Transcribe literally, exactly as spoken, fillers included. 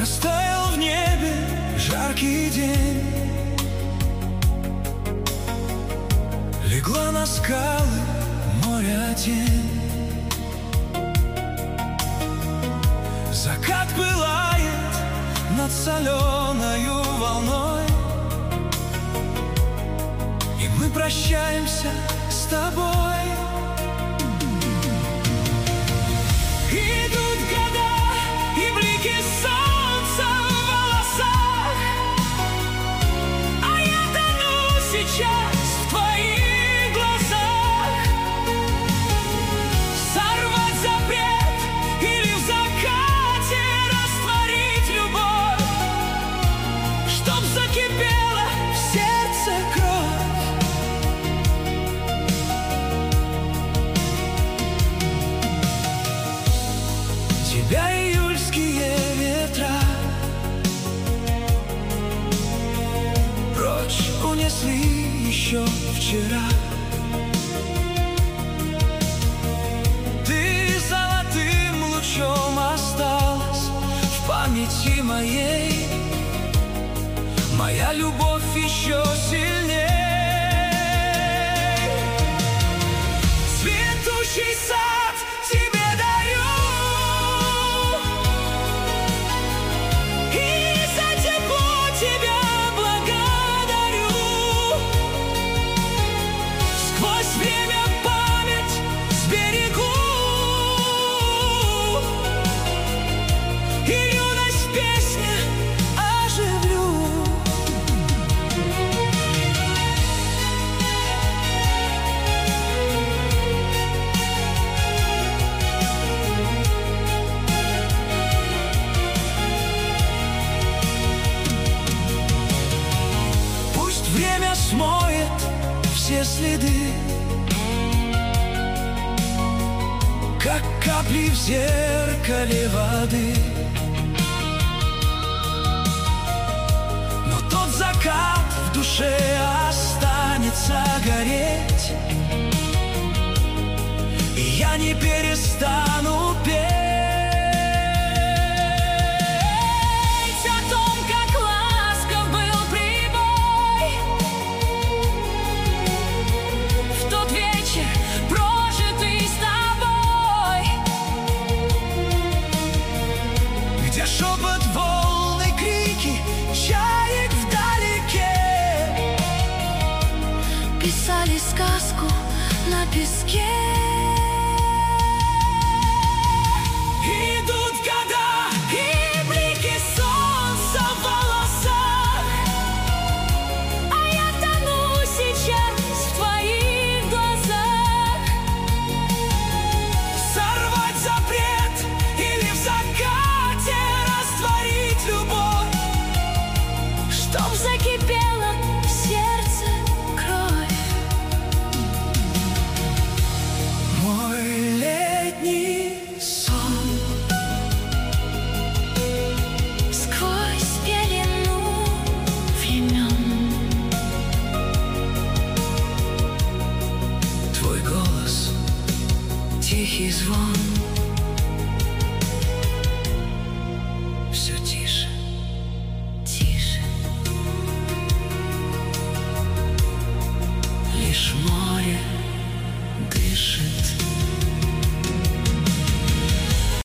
Растаял в небе жаркий день, легла на скалы моря тень. Закат пылает над соленою волной, и мы прощаемся с тобой. Идут года и блики солнца в волосах, а я тону сейчас в твоих глазах. Сорвать запрет или в закате растворить любовь, чтоб закипела в сердце кровь. Тебя июльские ветра прочь унесли еще вчера. Ты золотым лучом осталась в памяти моей, моя любовь еще сильней. Цветущий сад тебе даю, время смоет все следы, как капли в зеркале воды. Но тот закат в душе останется гореть, и я не перестану петь. Шепот волны, крики чаек вдалеке писали сказку на песке.